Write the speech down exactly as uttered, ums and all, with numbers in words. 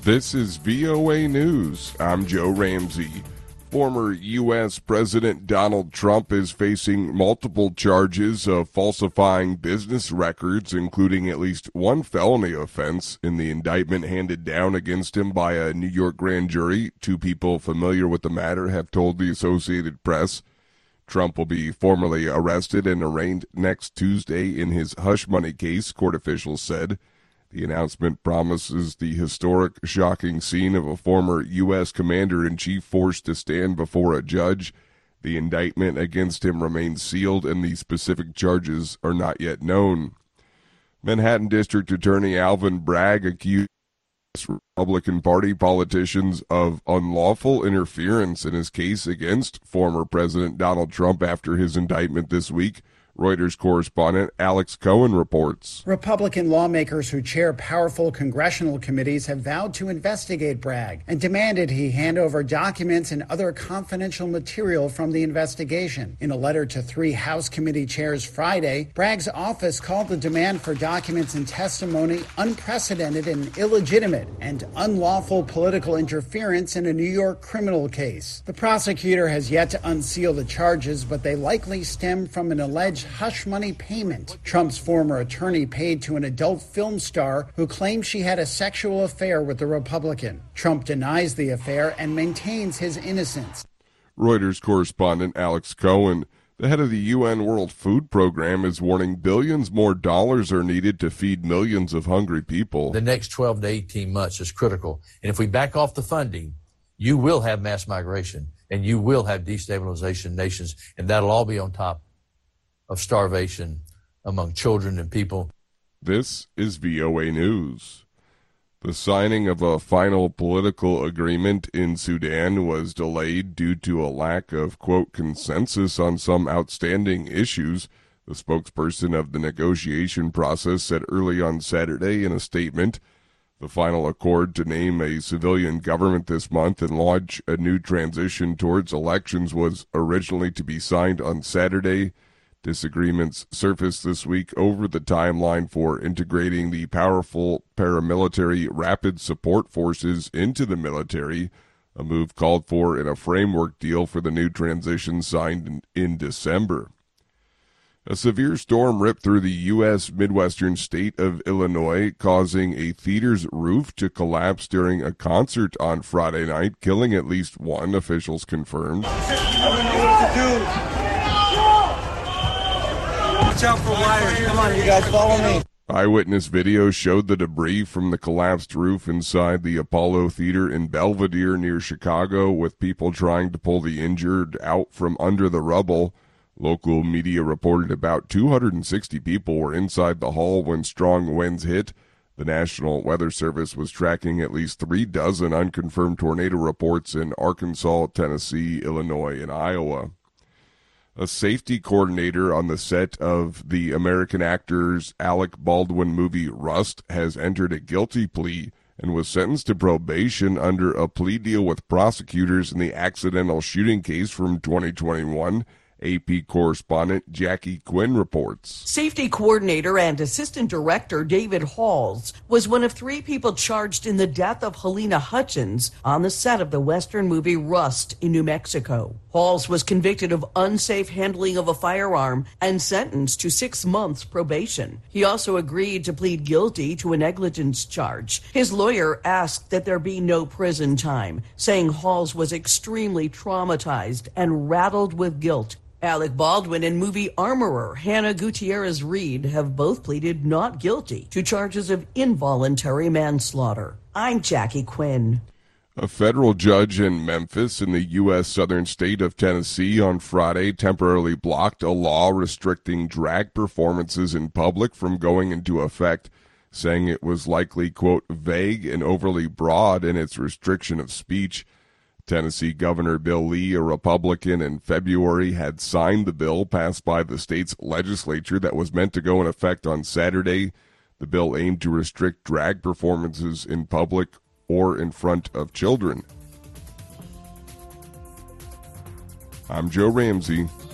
This is V O A News. I'm Joe Ramsey. Former U S President Donald Trump is facing multiple charges of falsifying business records, including at least one felony offense in the indictment handed down against him by a New York grand jury. Two people familiar with the matter have told the Associated Press. Trump will be formally arrested and arraigned next Tuesday in his hush money case, court officials said. The announcement promises the historic, shocking scene of a former U S commander-in-chief forced to stand before a judge. The indictment against him remains sealed, and the specific charges are not yet known. Manhattan District Attorney Alvin Bragg accused Republican Party politicians of unlawful interference in his case against former President Donald Trump after his indictment this week. Reuters correspondent Alex Cohen reports. Republican lawmakers who chair powerful congressional committees have vowed to investigate Bragg and demanded he hand over documents and other confidential material from the investigation. In a letter to three House committee chairs Friday, Bragg's office called the demand for documents and testimony unprecedented and illegitimate and unlawful political interference in a New York criminal case. The prosecutor has yet to unseal the charges, but they likely stem from an alleged hush money payment Trump's former attorney paid to an adult film star who claimed she had a sexual affair with the Republican. Trump denies the affair and maintains his innocence. Reuters correspondent Alex Cohen. The head of the U N World Food Program is warning billions more dollars are needed to feed millions of hungry people. The next twelve to eighteen months is critical. And if we back off the funding, you will have mass migration and you will have destabilization nations, and that'll all be on top of starvation among children and people. This is V O A News. The signing of a final political agreement in Sudan was delayed due to a lack of, quote, consensus on some outstanding issues, the spokesperson of the negotiation process said early on Saturday in a statement. The final accord to name a civilian government this month and launch a new transition towards elections was originally to be signed on Saturday. Disagreements surfaced this week over the timeline for integrating the powerful paramilitary Rapid Support Forces into the military, a move called for in a framework deal for the new transition signed in, in December. A severe storm ripped through the U S Midwestern state of Illinois, causing a theater's roof to collapse during a concert on Friday night, killing at least one, officials confirmed. I don't know what to do. Watch out for wires. Come on, you guys, follow me. Eyewitness video showed the debris from the collapsed roof inside the Apollo Theater in Belvedere near Chicago, with people trying to pull the injured out from under the rubble. Local media reported about two hundred sixty people were inside the hall when strong winds hit. The National Weather Service was tracking at least three dozen unconfirmed tornado reports in Arkansas, Tennessee, Illinois, and Iowa. A safety coordinator on the set of the American actor's Alec Baldwin movie Rust has entered a guilty plea and was sentenced to probation under a plea deal with prosecutors in the accidental shooting case from twenty twenty-one. A P correspondent Jackie Quinn reports. Safety coordinator and assistant director David Halls was one of three people charged in the death of Helena Hutchins on the set of the Western movie Rust in New Mexico. Halls was convicted of unsafe handling of a firearm and sentenced to six months probation. He also agreed to plead guilty to a negligence charge. His lawyer asked that there be no prison time, saying Halls was extremely traumatized and rattled with guilt. Alec Baldwin and movie armorer Hannah Gutierrez Reed have both pleaded not guilty to charges of involuntary manslaughter. I'm Jackie Quinn. A federal judge in Memphis in the U S southern state of Tennessee on Friday temporarily blocked a law restricting drag performances in public from going into effect, saying it was likely, quote, vague and overly broad in its restriction of speech. Tennessee Governor Bill Lee, a Republican, in February had signed the bill passed by the state's legislature that was meant to go in effect on Saturday. The bill aimed to restrict drag performances in public or in front of children. I'm Joe Ramsey.